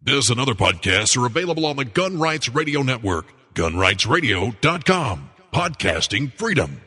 This and other podcasts are available on the Gun Rights Radio Network, gunrightsradio.com. Podcasting freedom.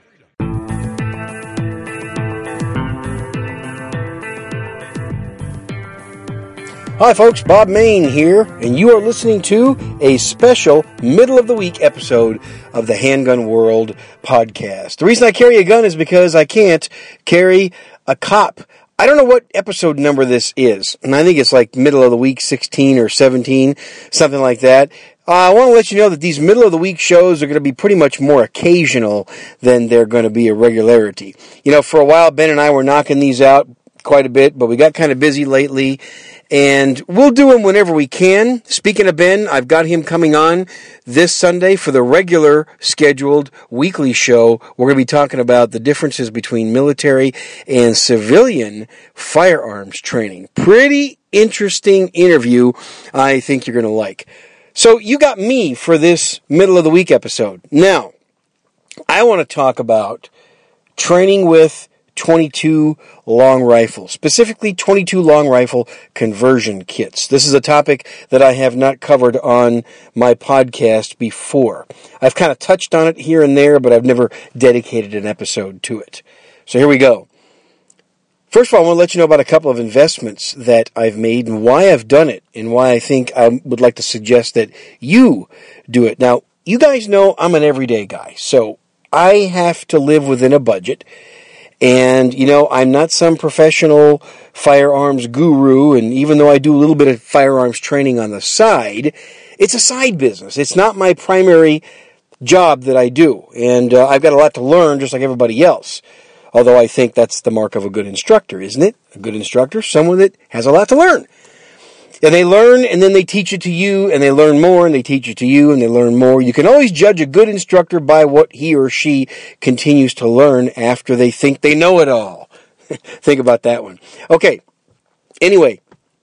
Hi folks, Bob Mayne here, and you are listening to a special middle of the week episode of the Handgun World podcast. The reason I carry a gun is because I can't carry a cop. I don't know what episode number this is, and I think it's like middle of the week 16 or 17, something like that. I want to let you know that these middle of the week shows are going to be pretty much more occasional than they're going to be a regularity. You know, for a while, Ben and I were knocking these out quite a bit, but we got kind of busy lately, and we'll do them whenever we can. Speaking of Ben, I've got him coming on this Sunday for the regular scheduled weekly show. We're going to be talking about the differences between military and civilian firearms training. Pretty interesting interview I think you're going to like. So you got me for this middle of the week episode. Now, I want to talk about training with 22 long rifles, specifically 22 long rifle conversion kits. This is a topic that I have not covered on my podcast before. I've kind of touched on it here and there, but I've never dedicated an episode to it. So here we go. First of all, I want to let you know about a couple of investments that I've made and why I've done it and why I think I would like to suggest that you do it. Now, you guys know I'm an everyday guy, so I have to live within a budget. And, you know, I'm not some professional firearms guru, and even though I do a little bit of firearms training on the side, it's a side business. It's not my primary job that I do, and I've got a lot to learn just like everybody else. Although I think that's the mark of a good instructor, isn't it? A good instructor, someone that has a lot to learn. And they learn, and then they teach it to you, and they learn more, and they teach it to you, and they learn more. You can always judge a good instructor by what he or she continues to learn after they think they know it all. Think about that one. Okay, anyway,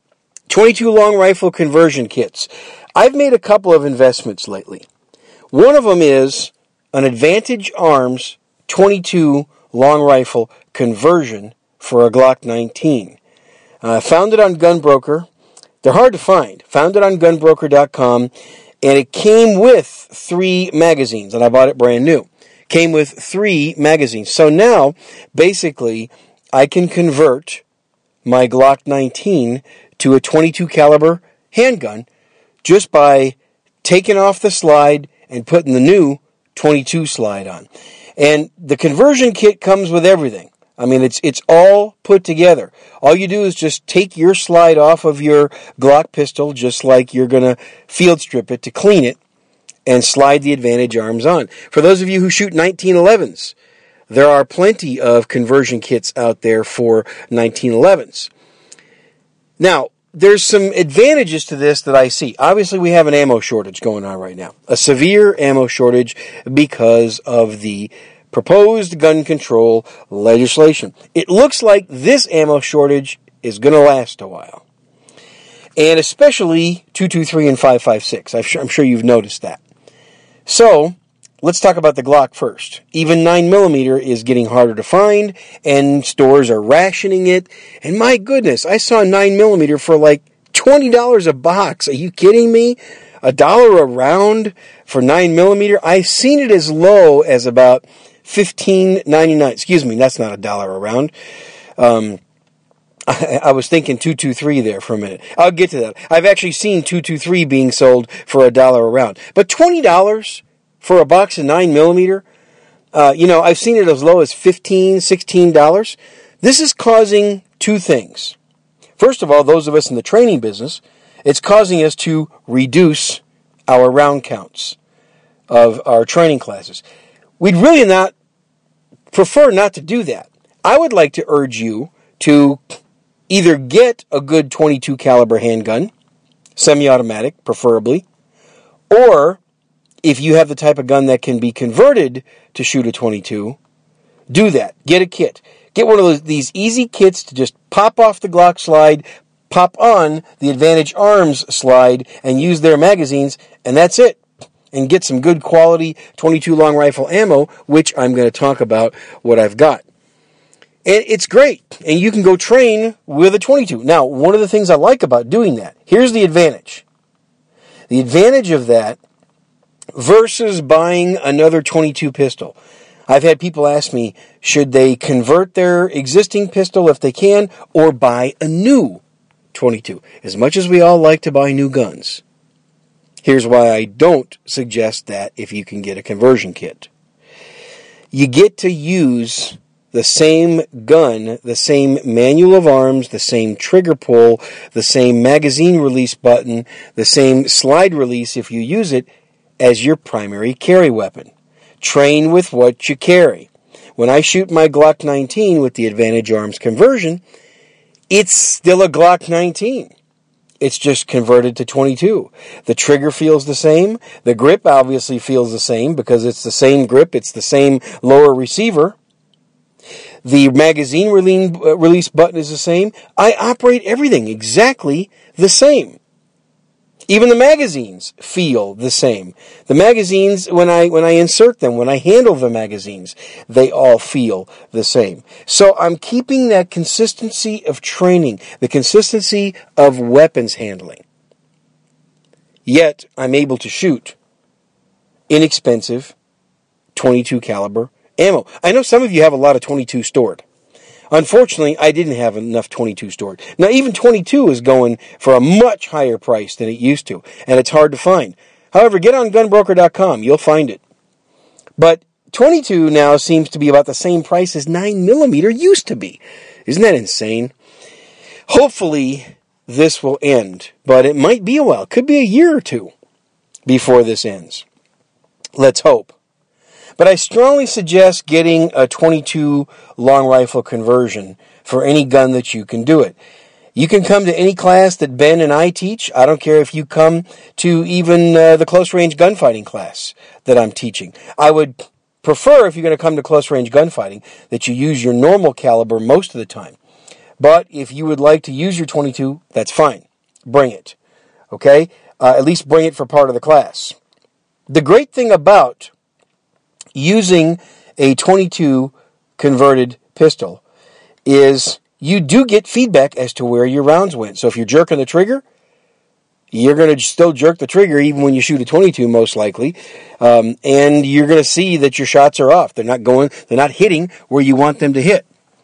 22 long rifle conversion kits. I've made a couple of investments lately. One of them is an Advantage Arms 22 long rifle conversion for a Glock 19. Found it on Gunbroker. They're hard to find. Found it on gunbroker.com, and it came with 3 magazines, and I bought it brand new. Came with 3 magazines. So now, basically, I can convert my Glock 19 to a 22 caliber handgun just by taking off the slide and putting the new 22 slide on. And the conversion kit comes with everything. I mean, it's all put together. All you do is just take your slide off of your Glock pistol, just like you're going to field strip it to clean it, and slide the Advantage Arms on. For those of you who shoot 1911s, there are plenty of conversion kits out there for 1911s. Now, there's some advantages to this that I see. Obviously, we have an ammo shortage going on right now. A severe ammo shortage because of the proposed gun control legislation. It looks like this ammo shortage is going to last a while. And especially 223 and 5.56. I'm sure you've noticed that. So, let's talk about the Glock first. Even 9mm is getting harder to find, and stores are rationing it. And my goodness, I saw 9mm for like $20 a box. Are you kidding me? $1 a round for 9mm? I've seen it as low as about $15.99. Excuse me, that's not $1 a round. I was thinking 223 there for a minute. I'll get to that. I've actually seen 223 being sold for $1 a round. But $20 for a box of 9mm, I've seen it as low as $15, $16. This is causing 2 things. First of all, those of us in the training business, it's causing us to reduce our round counts of our training classes. We'd really prefer not to do that. I would like to urge you to either get a good 22 caliber handgun, semi-automatic preferably, or if you have the type of gun that can be converted to shoot a 22, do that. Get a kit. Get one of these easy kits to just pop off the Glock slide, pop on the Advantage Arms slide, and use their magazines, and that's it. And get some good quality 22 long rifle ammo, which I'm going to talk about what I've got. And it's great. And you can go train with a 22. Now, one of the things I like about doing that, here's the advantage. The advantage of that versus buying another 22 pistol. I've had people ask me, should they convert their existing pistol if they can, or buy a new 22? As much as we all like to buy new guns, here's why I don't suggest that if you can get a conversion kit. You get to use the same gun, the same manual of arms, the same trigger pull, the same magazine release button, the same slide release if you use it, as your primary carry weapon. Train with what you carry. When I shoot my Glock 19 with the Advantage Arms conversion, it's still a Glock 19. It's just converted to 22. The trigger feels the same. The grip obviously feels the same because it's the same grip. It's the same lower receiver. The magazine release button is the same. I operate everything exactly the same. Even the magazines feel the same. The magazines, when I insert them, when I handle the magazines, they all feel the same. So I'm keeping that consistency of training, the consistency of weapons handling. Yet I'm able to shoot inexpensive 22 caliber ammo. I know some of you have a lot of 22 stored. Unfortunately, I didn't have enough 22 stored. Now, even 22 is going for a much higher price than it used to, and it's hard to find. However, get on gunbroker.com. You'll find it. But 22 now seems to be about the same price as 9mm used to be. Isn't that insane? Hopefully, this will end, but it might be a while. It could be a year or two before this ends. Let's hope. But I strongly suggest getting a 22 long rifle conversion for any gun that you can do it. You can come to any class that Ben and I teach. I don't care if you come to even the close range gunfighting class that I'm teaching. I would prefer, if you're going to come to close range gunfighting, that you use your normal caliber most of the time. But if you would like to use your 22, that's fine. Bring it. Okay? At least bring it for part of the class. The great thing about using a 22 converted pistol is you do get feedback as to where your rounds went. So if you're jerking the trigger, you're going to still jerk the trigger even when you shoot a 22 most likely. And you're going to see that your shots are off. They're not hitting where you want them to hit.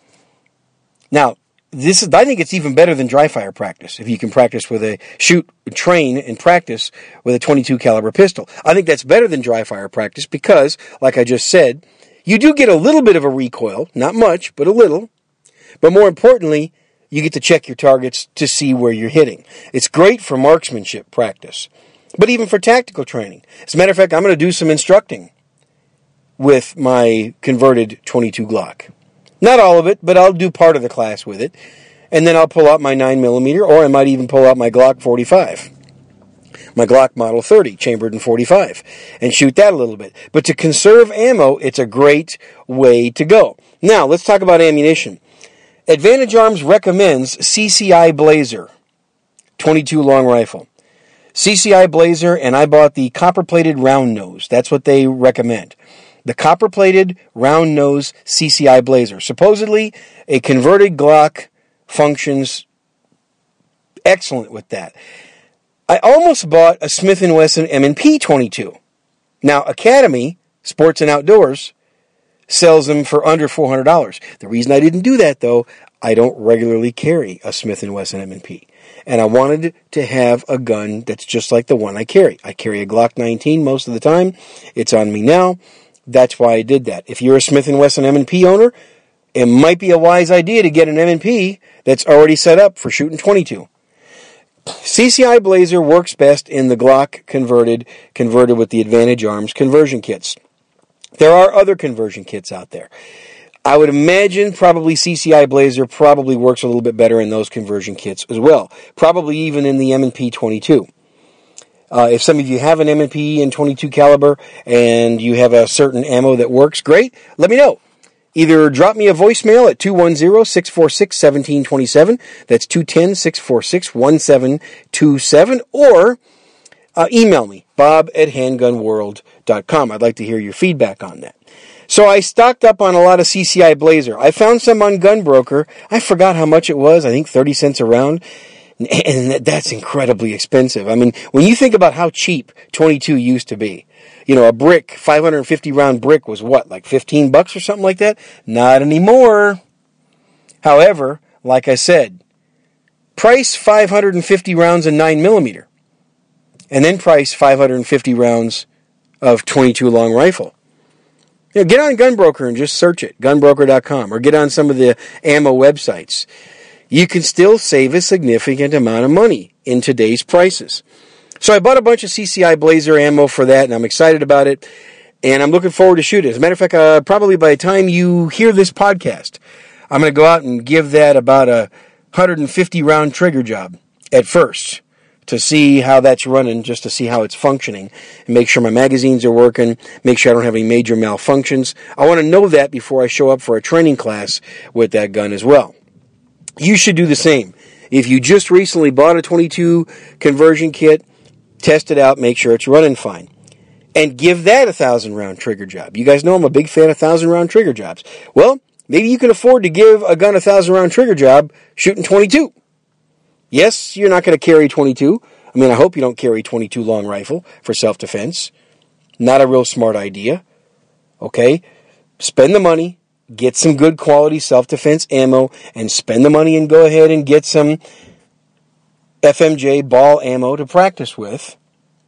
Now, I think it's even better than dry fire practice if you can practice train and practice with a 22 caliber pistol. I think that's better than dry fire practice because, like I just said, you do get a little bit of a recoil, not much, but a little. But more importantly, you get to check your targets to see where you're hitting. It's great for marksmanship practice, but even for tactical training. As a matter of fact, I'm going to do some instructing with my converted 22 Glock. Not all of it, but I'll do part of the class with it. And then I'll pull out my 9mm, or I might even pull out my Glock 45. My Glock Model 30, chambered in 45, and shoot that a little bit. But to conserve ammo, it's a great way to go. Now, let's talk about ammunition. Advantage Arms recommends CCI Blazer 22 long rifle. CCI Blazer, and I bought the copper-plated round nose. That's what they recommend. The copper-plated round nose CCI Blazer. Supposedly, a converted Glock functions excellent with that. I almost bought a Smith & Wesson M&P 22. Now, Academy Sports and Outdoors sells them for under $400. The reason I didn't do that, though, I don't regularly carry a Smith & Wesson M&P. And I wanted to have a gun that's just like the one I carry. I carry a Glock 19 most of the time. It's on me now. That's why I did that. If you're a Smith & Wesson M&P owner, it might be a wise idea to get an M&P that's already set up for shooting 22. CCI Blazer works best in the Glock converted with the Advantage Arms conversion kits. There are other conversion kits out there. I would imagine probably CCI Blazer probably works a little bit better in those conversion kits as well. Probably even in the M&P 22. If some of you have an M&P in 22 caliber and you have a certain ammo that works, great. Let me know. Either drop me a voicemail at 210-646-1727. That's 210-646-1727. Or email me, bob@handgunworld.com. I'd like to hear your feedback on that. So I stocked up on a lot of CCI Blazer. I found some on Gunbroker. I forgot how much it was. I think 30 cents a round. And that's incredibly expensive. I mean, when you think about how cheap 22 used to be, a brick, 550 round brick was what, like $15 or something like that? Not anymore. However, like I said, price 550 rounds of 9mm, and then price 550 rounds of 22 long rifle. Get on Gunbroker and just search it, gunbroker.com, or get on some of the ammo websites. You can still save a significant amount of money in today's prices. So I bought a bunch of CCI Blazer ammo for that, and I'm excited about it, and I'm looking forward to shooting it. As a matter of fact, probably by the time you hear this podcast, I'm going to go out and give that about a 150 round trigger job at first to see how that's running, just to see how it's functioning, and make sure my magazines are working, make sure I don't have any major malfunctions. I want to know that before I show up for a training class with that gun as well. You should do the same. If you just recently bought a 22 conversion kit, test it out, make sure it's running fine. And give that a 1,000-round trigger job. You guys know I'm a big fan of 1,000-round trigger jobs. Well, maybe you can afford to give a gun a 1,000-round trigger job shooting 22. Yes, you're not going to carry 22. I mean, I hope you don't carry 22 long rifle for self-defense. Not a real smart idea. Okay? Spend the money, get some good quality self-defense ammo, and spend the money and go ahead and get some FMJ ball ammo to practice with.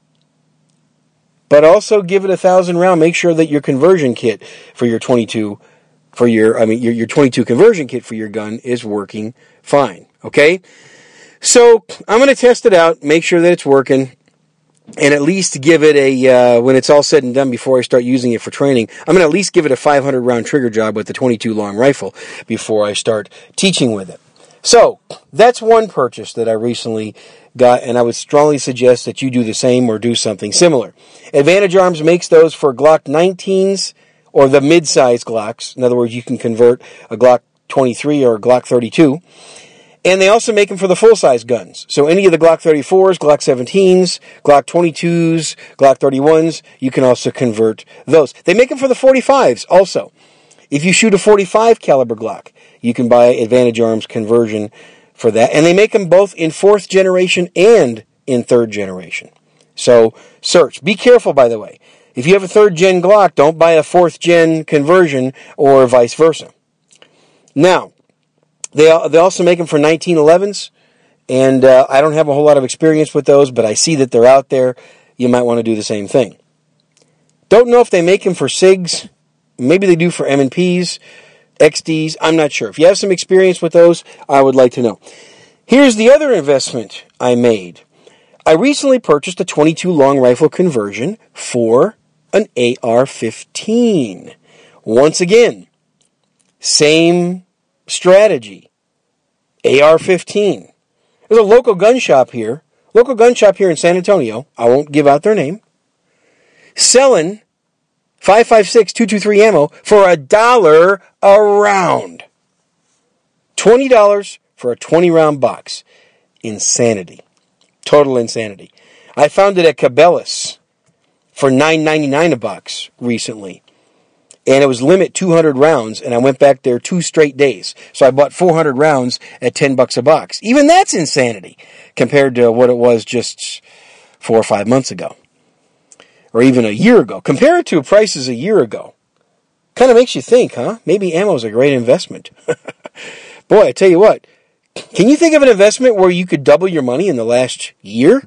But also give it a 1,000-round. Make sure that your conversion kit for your 22, your 22 conversion kit for your gun is working fine. Okay? So I'm going to test it out, make sure that it's working, and at least give it when it's all said and done before I start using it for training, I'm going to at least give it a 500-round trigger job with the 22 long rifle before I start teaching with it. So that's one purchase that I recently got, and I would strongly suggest that you do the same or do something similar. Advantage Arms makes those for Glock 19s or the mid-size Glocks. In other words, you can convert a Glock 23 or a Glock 32. And they also make them for the full-size guns. So any of the Glock 34s, Glock 17s, Glock 22s, Glock 31s, you can also convert those. They make them for the 45s also. If you shoot a 45 caliber Glock, you can buy Advantage Arms conversion for that. And they make them both in 4th generation and in 3rd generation. So search. Be careful, by the way. If you have a 3rd gen Glock, don't buy a 4th gen conversion or vice versa. Now, they also make them for 1911s, and I don't have a whole lot of experience with those, but I see that they're out there. You might want to do the same thing. Don't know if they make them for SIGs. Maybe they do for M&Ps, XDs. I'm not sure. If you have some experience with those, I would like to know. Here's the other investment I made. I recently purchased a 22 long rifle conversion for an AR-15. Once again, same strategy. AR-15. There's a local gun shop here in San Antonio, I won't give out their name, selling 5.56 .223 ammo for $1 a round. $20 for a 20-round box. Insanity. Total insanity. I found it at Cabela's for $9.99 a box recently. And it was limit 200 rounds, and I went back there 2 straight days. So I bought 400 rounds at $10 a box. Even that's insanity compared to what it was just 4 or 5 months ago. Or even a year ago. Compare it to prices a year ago. Kind of makes you think, huh? Maybe ammo's a great investment. Boy, I tell you what. Can you think of an investment where you could double your money in the last year?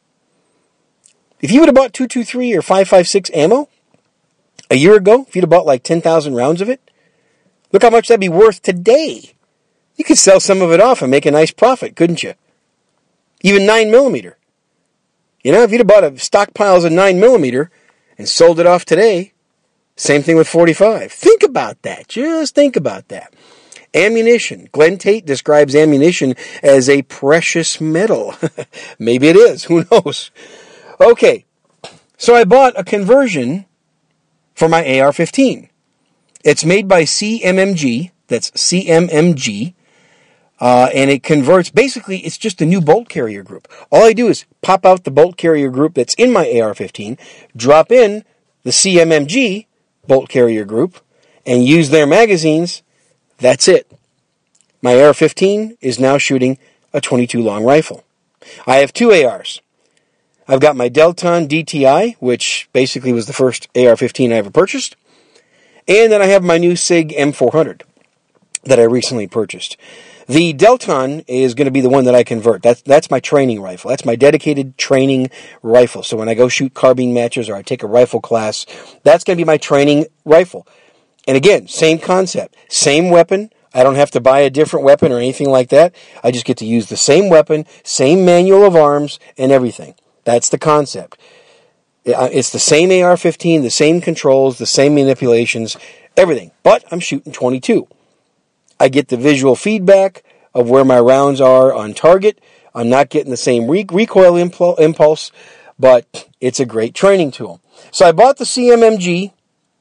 If you would have bought 223 or 5.56 ammo a year ago, if you'd have bought like 10,000 rounds of it, look how much that'd be worth today. You could sell some of it off and make a nice profit, couldn't you? Even 9mm. You know, if you'd have bought a stockpiles of 9mm and sold it off today, same thing with 45. Think about that. Just think about that. Ammunition. Glenn Tate describes ammunition as a precious metal. Maybe it is. Who knows? Okay. So I bought a conversion for my AR-15. It's made by CMMG. That's CMMG. And it converts. Basically, it's just a new bolt carrier group. All I do is pop out the bolt carrier group that's in my AR-15, drop in the CMMG bolt carrier group, and use their magazines. That's it. My AR-15 is now shooting a 22 long rifle. I have 2 ARs. I've got my Delton DTI, which basically was the first AR-15 I ever purchased. And then I have my new SIG M400 that I recently purchased. The Delton is going to be the one that I convert. That's my training rifle. That's my dedicated training rifle. So when I go shoot carbine matches or I take a rifle class, that's going to be my training rifle. And again, same concept, same weapon. I don't have to buy a different weapon or anything like that. I just get to use the same weapon, same manual of arms, and everything. That's the concept. It's the same AR-15, the same controls, the same manipulations, everything. But I'm shooting 22. I get the visual feedback of where my rounds are on target. I'm not getting the same recoil impulse, but it's a great training tool. So I bought the CMMG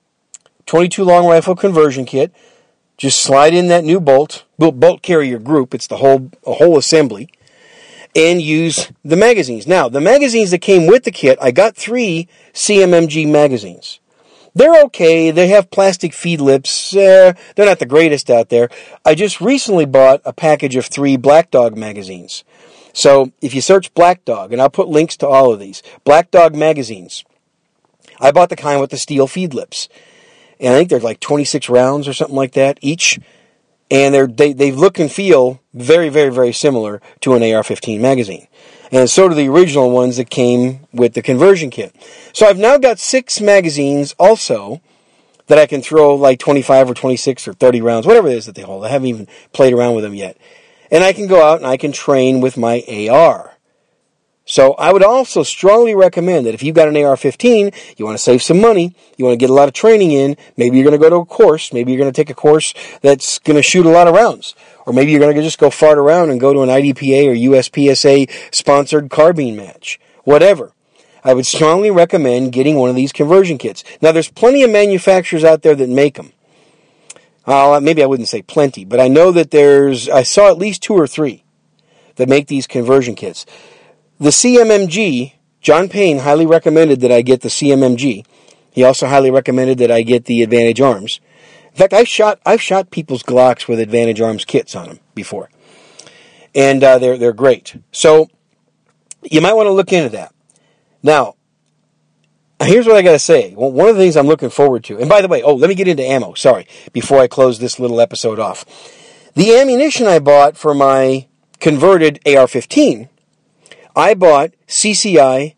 22 long rifle conversion kit. Just slide in that new bolt carrier group. It's a whole assembly. And use the magazines. Now, the magazines that came with the kit, I got 3 CMMG magazines. They're okay. They have plastic feed lips. They're not the greatest out there. I just recently bought a package of 3 Black Dog magazines. So if you search Black Dog, and I'll put links to all of these, Black Dog magazines, I bought the kind with the steel feed lips. And I think they're like 26 rounds or something like that each. And they look and feel very, very, very similar to an AR-15 magazine. And so do the original ones that came with the conversion kit. So I've now got 6 magazines also that I can throw like 25 or 26 or 30 rounds, whatever it is that they hold. I haven't even played around with them yet. And I can go out and I can train with my AR. So I would also strongly recommend that if you've got an AR-15, you want to save some money, you want to get a lot of training in, maybe you're going to go to a course, maybe you're going to take a course that's going to shoot a lot of rounds. Or maybe you're going to just go fart around and go to an IDPA or USPSA sponsored carbine match. Whatever. I would strongly recommend getting one of these conversion kits. Now, there's plenty of manufacturers out there that make them. Maybe I wouldn't say plenty, but I know that I saw at least 2 or 3 that make these conversion kits. The CMMG, John Payne highly recommended that I get the CMMG. He also highly recommended that I get the Advantage Arms. In fact, I've shot people's Glocks with Advantage Arms kits on them before, and they're great. So you might want to look into that. Now, here's what I got to say. One of the things I'm looking forward to, and by the way, let me get into ammo. Sorry, before I close this little episode off, the ammunition I bought for my converted AR-15. I bought CCI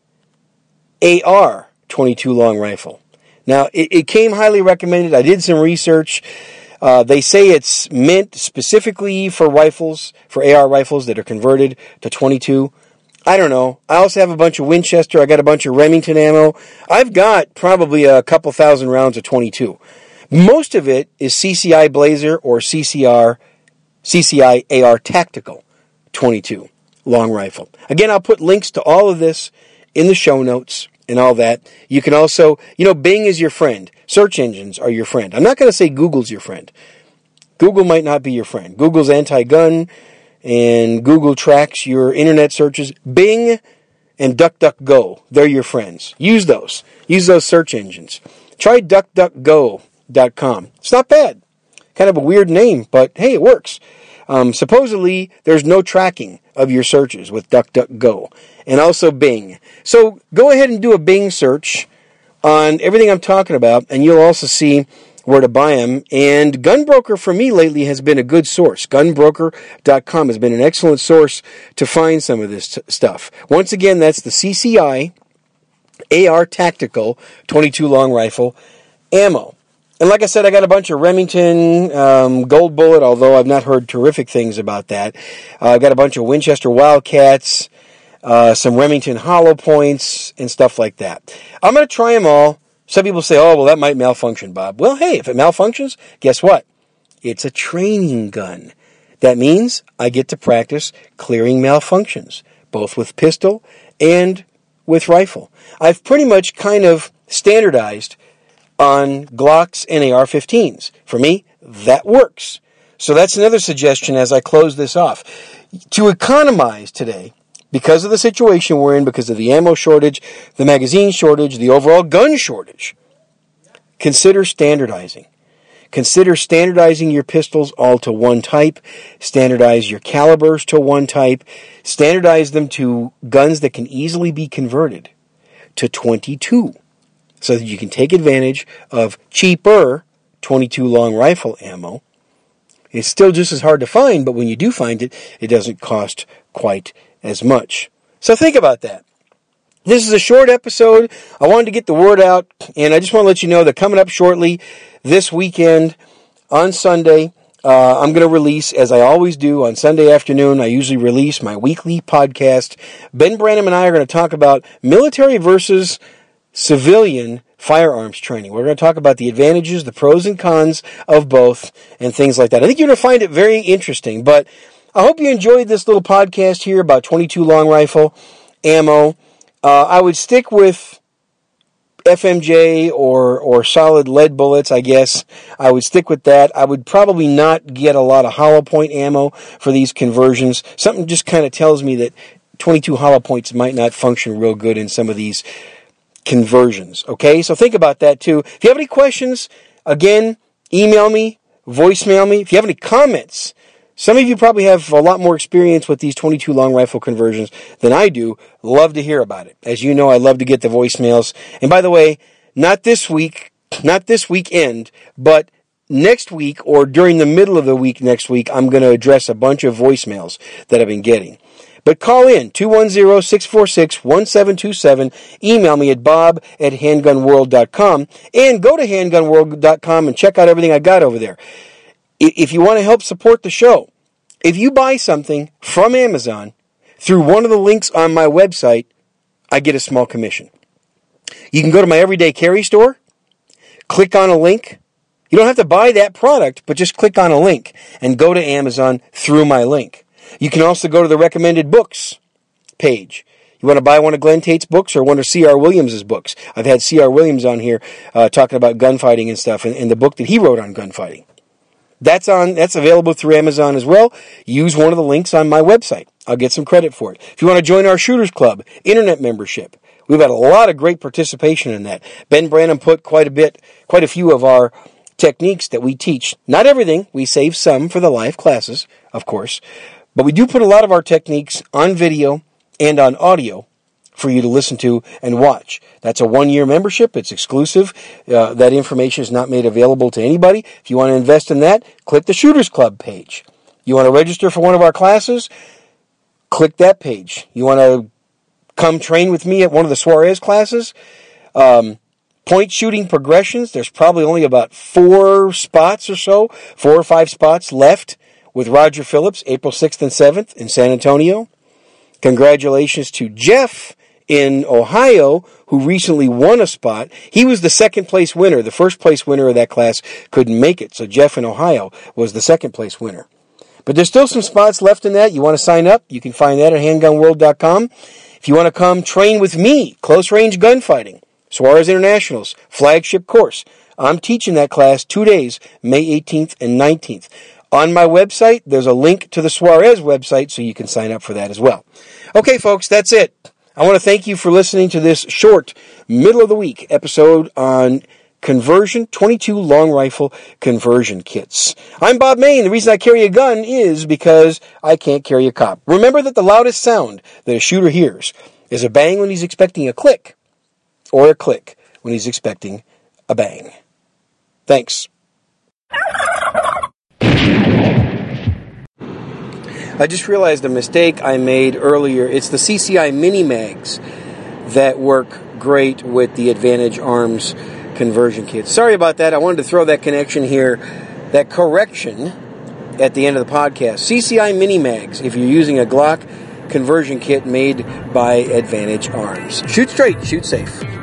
AR 22 long rifle. Now, it came highly recommended. I did some research. They say it's meant specifically for rifles, for AR rifles that are converted to 22. I don't know. I also have a bunch of Winchester. I got a bunch of Remington ammo. I've got probably a couple thousand rounds of 22. Most of it is CCI Blazer or CCI AR Tactical 22. Long rifle. Again, I'll put links to all of this in the show notes and all that. You can also, Bing is your friend. Search engines are your friend. I'm not going to say Google's your friend. Google might not be your friend. Google's anti-gun, and Google tracks your internet searches. Bing and DuckDuckGo, they're your friends. Use those. Use those search engines. Try DuckDuckGo.com. It's not bad. Kind of a weird name, but hey, it works. Supposedly, there's no tracking of your searches with DuckDuckGo, and also Bing. So go ahead and do a Bing search on everything I'm talking about, and you'll also see where to buy them. And Gunbroker for me lately has been a good source. Gunbroker.com has been an excellent source to find some of this stuff. Once again, that's the CCI AR Tactical 22 long rifle ammo. And like I said, I got a bunch of Remington Gold Bullet, although I've not heard terrific things about that. I've got a bunch of Winchester Wildcats, some Remington Hollow Points, and stuff like that. I'm going to try them all. Some people say, that might malfunction, Bob. Well, hey, if it malfunctions, guess what? It's a training gun. That means I get to practice clearing malfunctions, both with pistol and with rifle. I've pretty much kind of standardized on Glocks and AR-15s. For me, that works. So that's another suggestion as I close this off. To economize today, because of the situation we're in, because of the ammo shortage, the magazine shortage, the overall gun shortage, consider standardizing. Consider standardizing your pistols all to one type. Standardize your calibers to one type. Standardize them to guns that can easily be converted to 22 so that you can take advantage of cheaper 22 long rifle ammo. It's still just as hard to find, but when you do find it, it doesn't cost quite as much. So think about that. This is a short episode. I wanted to get the word out, and I just want to let you know that coming up shortly this weekend on Sunday, I'm going to release, as I always do on Sunday afternoon, I usually release my weekly podcast. Ben Branham and I are going to talk about military versus civilian firearms training. We're going to talk about the advantages, the pros and cons of both, and things like that. I think you're going to find it very interesting, but I hope you enjoyed this little podcast here about 22 long rifle ammo. I would stick with FMJ or solid lead bullets, I guess. I would stick with that. I would probably not get a lot of hollow point ammo for these conversions. Something just kind of tells me that 22 hollow points might not function real good in some of these conversions. Okay, so think about that too. If you have any questions, again, email me, voicemail me. If you have any comments, some of you probably have a lot more experience with these 22 long rifle conversions than I do. Love to hear about it. As you know, I love to get the voicemails. And by the way, not this weekend, but next week or during the middle of the week next week, I'm going to address a bunch of voicemails that I've been getting. But call in, 210-646-1727. Email me at bob@handgunworld.com. And go to handgunworld.com and check out everything I got over there. If you want to help support the show, if you buy something from Amazon through one of the links on my website, I get a small commission. You can go to my Everyday Carry store, click on a link. You don't have to buy that product, but just click on a link and go to Amazon through my link. You can also go to the recommended books page. You want to buy one of Glenn Tate's books or one of C.R. Williams' books. I've had C.R. Williams on here talking about gunfighting and stuff, and the book that he wrote on gunfighting. That's available through Amazon as well. Use one of the links on my website. I'll get some credit for it. If you want to join our Shooters Club internet membership, we've had a lot of great participation in that. Ben Branham put quite a few of our techniques that we teach. Not everything. We save some for the live classes, of course. But we do put a lot of our techniques on video and on audio for you to listen to and watch. That's a 1-year membership. It's exclusive. That information is not made available to anybody. If you want to invest in that, click the Shooters Club page. You want to register for one of our classes? Click that page. You want to come train with me at one of the Suarez classes? Point shooting progressions. There's probably only about 4 or 5 spots left with Roger Phillips, April 6th and 7th in San Antonio. Congratulations to Jeff in Ohio, who recently won a spot. He was the second place winner. The first place winner of that class couldn't make it. So Jeff in Ohio was the second place winner. But there's still some spots left in that. You want to sign up? You can find that at handgunworld.com. If you want to come train with me, close range gunfighting, Suarez International's flagship course. I'm teaching that class 2 days, May 18th and 19th. On my website, there's a link to the Suarez website so you can sign up for that as well. Okay, folks, that's it. I want to thank you for listening to this short, middle-of-the-week episode on conversion, 22 long rifle conversion kits. I'm Bob Main. The reason I carry a gun is because I can't carry a cop. Remember that the loudest sound that a shooter hears is a bang when he's expecting a click, or a click when he's expecting a bang. Thanks. I just realized a mistake I made earlier. It's the CCI mini mags that work great with the Advantage Arms conversion kits. Sorry about that. I wanted to throw that connection here, that correction at the end of the podcast. CCI mini mags, if you're using a Glock conversion kit made by Advantage Arms. Shoot straight, shoot safe.